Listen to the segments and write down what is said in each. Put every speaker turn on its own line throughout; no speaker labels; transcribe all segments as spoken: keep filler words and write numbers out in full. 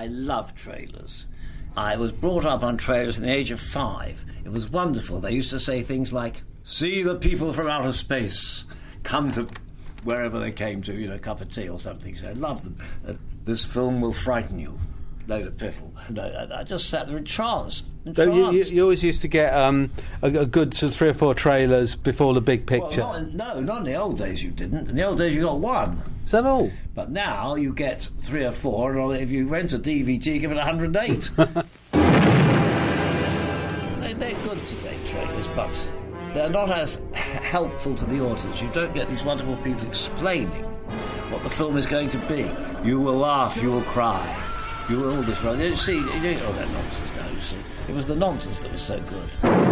I love trailers. I was brought up on trailers from the age of five. It was wonderful. They used to say things like, "See the people from outer space come to wherever they came to, you know, a cup of tea or something." So I love them. Uh, this film will frighten you. Load of piffle. And I, I just sat there entranced. entranced.
So you, you always used to get um, a, a good sort of three or four trailers before the big picture.
Well, not, no, not in the old days you didn't. In the old days you got one.
Is that all?
But now you get three or four, and if you rent a D V D, you give it one hundred eight. they, they're good today, trailers, but they're not as helpful to the audience. You don't get these wonderful people explaining what the film is going to be. You will laugh, you will cry. You were all this right. You see, you don't get all that nonsense now, you see. It was the nonsense that was so good.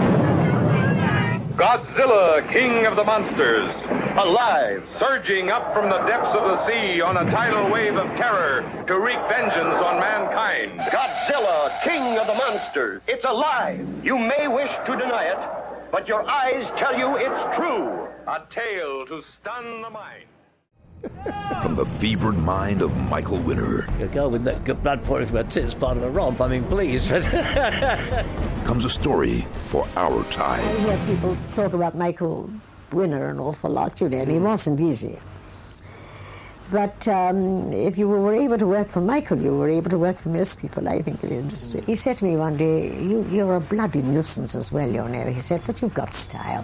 Godzilla, king of the monsters, alive, surging up from the depths of the sea on a tidal wave of terror to wreak vengeance on mankind.
Godzilla, king of the monsters, it's alive. You may wish to deny it, but your eyes tell you it's true.
A tale to stun the mind.
From the fevered mind of Michael Winner.
A girl with that good blood pouring from her tits, part of a romp, I mean, please.
Comes a story for our time.
I hear people talk about Michael Winner an awful lot, you know, and he wasn't easy. But um, if you were able to work for Michael, you were able to work for most people, I think, in the industry. He said to me one day, you, you're a bloody nuisance as well, you know. He said, but you've got style.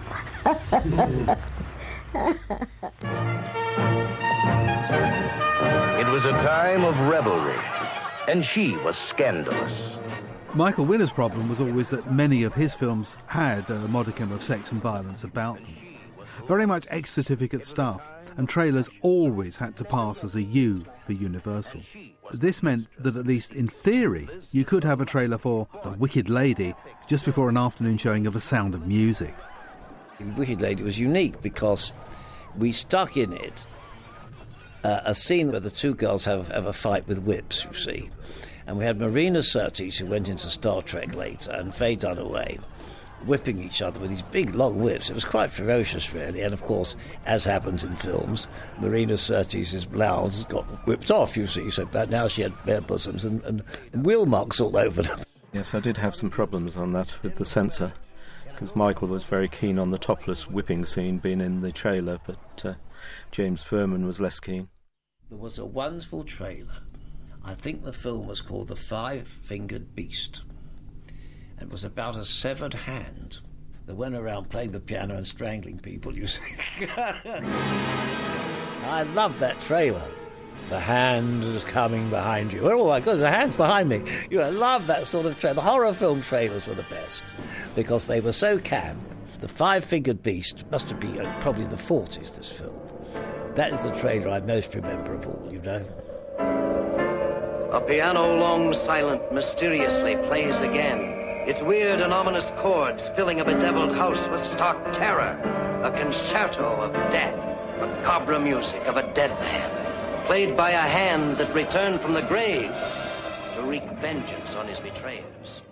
It was a time of revelry, and she was scandalous.
Michael Winner's problem was always that many of his films had a modicum of sex and violence about them. Very much ex-certificate stuff, and trailers always had to pass as a U for Universal. This meant that, at least in theory, you could have a trailer for The Wicked Lady just before an afternoon showing of The Sound of Music.
Wicked Lady was unique because we stuck in it uh, a scene where the two girls have, have a fight with whips, you see. And we had Marina Sirtis, who went into Star Trek later, and Faye Dunaway, whipping each other with these big, long whips. It was quite ferocious, really. And, of course, as happens in films, Marina Sirtis' blouse got whipped off, you see. So but now she had bare bosoms and, and wheel marks all over them.
Yes, I did have some problems on that with the censor, because Michael was very keen on the topless whipping scene being in the trailer, but uh, James Furman was less keen.
There was a wonderful trailer. I think the film was called The Five-Fingered Beast. And it was about a severed hand that went around playing the piano and strangling people, you see. I love that trailer. The hand is coming behind you. Oh, my God, the hand's behind me. You know, I love that sort of trailer. The horror film trailers were the best because they were so camp. The Five-Fingered Beast must have been uh, probably the forties, this film. That is the trailer I most remember of all, you know.
A piano long silent mysteriously plays again. Its weird and ominous chords filling a bedeviled house with stark terror. A concerto of death, macabre music of a dead man, played by a hand that returned from the grave to wreak vengeance on his betrayers.